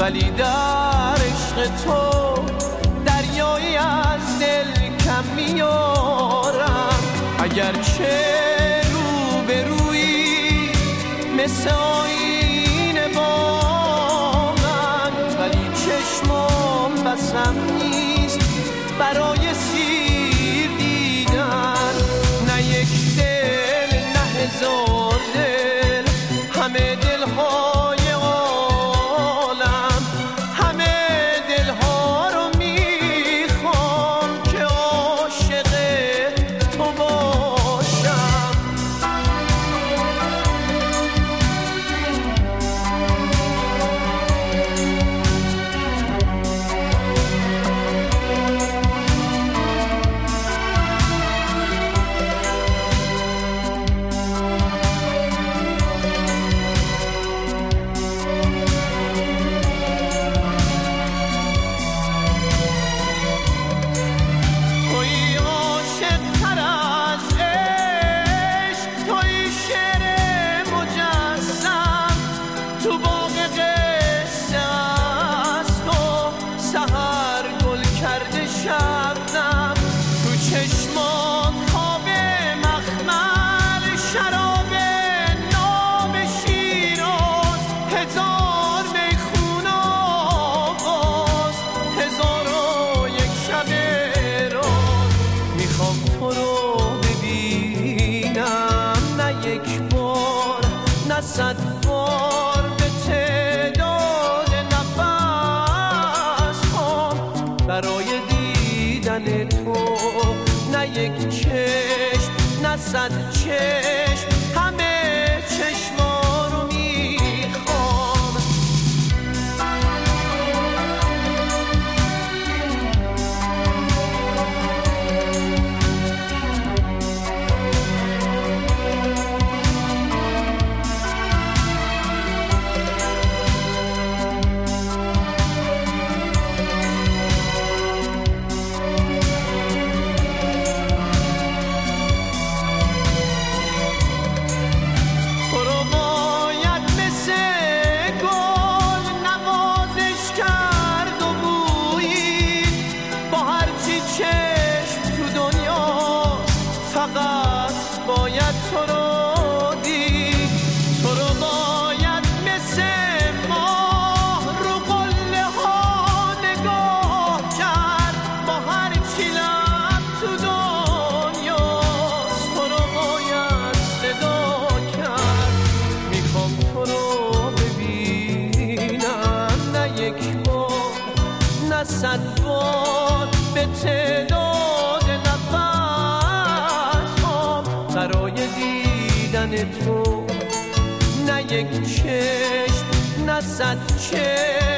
ولی در عشق تو دریایی از دل کم میارم. اگرچه رو به روی مثل آینه با من، ولی چشمم بسم نیست برای سیر دیدن. نه یک دل نه هزار دل، همه دلهای عالم، همه دلها رو میخوام که عاشق تو باشم. صد بار به تعداد نفس هم برای دیدن تو، نه یک چشم نه صد چشم، همه چشما رو میخوام. فقط باید تو رو دید، تو رو باید مثل ماه رو قله ها نگاه کرد، با هر چی لب تو دنیاست تو رو باید صدا کرد. میخوام تو رو ببینم، نه یک بار نه صد بار، به تعداد برای دیدن تو، نه یک چشم نه صد چشم.